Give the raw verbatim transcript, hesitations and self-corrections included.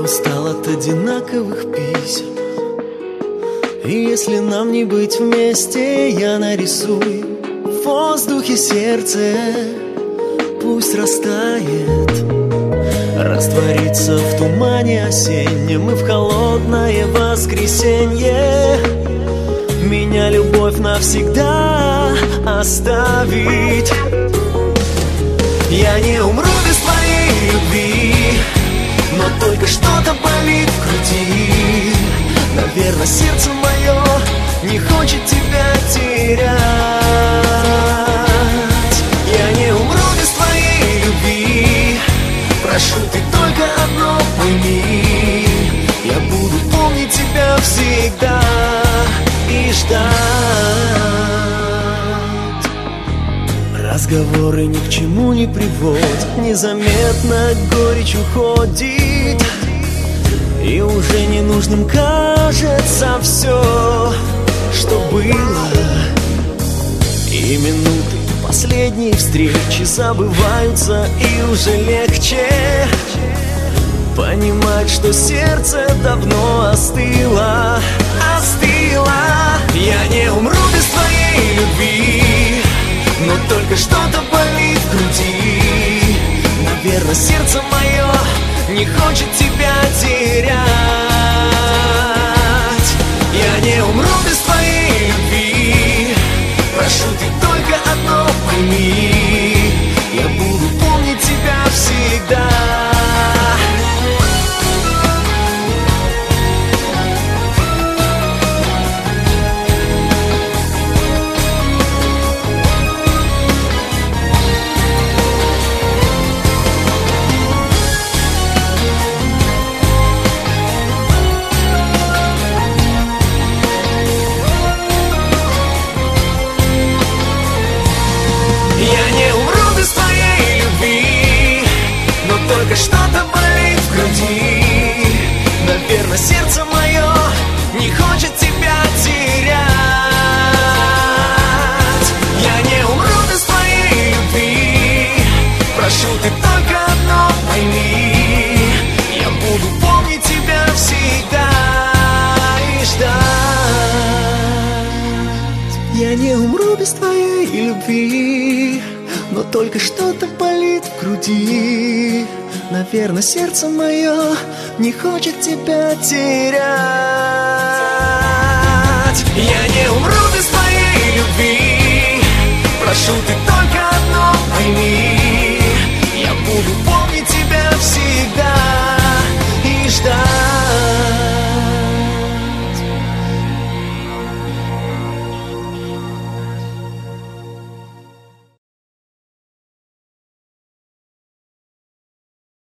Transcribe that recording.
устал от одинаковых писем, и если нам не быть вместе, я нарисую в воздухе сердце. Пусть растает, растворится в тумане осеннем, и в холодное воскресенье меня любовь навсегда оставит. Я не умру без твоей любви, но только что-то болит в груди. Наверное, сердце мое не хочет тебя терять. Я не умру без твоей любви, прошу, ты только одно пойми. Я буду помнить тебя всегда и ждать. Разговоры ни к чему не приводят, незаметно горечь уходит, и уже ненужным кажется все, что было. И минуты последней встречи забываются, и уже легче понимать, что сердце давно остыло, остыло. Я не умру без твоей любви, но только что-то болит в груди. Наверное, сердце мое не хочет тебя терять. Я не умру без твоей любви, прошу, ты только одно пойми. Я буду помнить тебя всегда. Только что-то болит в груди. Наверное, сердце мое не хочет тебя терять. Я не умру без твоей любви, прошу, ты только одно пойми. Я буду помнить тебя всегда и ждать. Я не умру без твоей любви, но только что-то болит в груди. Наверное, сердце мое не хочет тебя терять.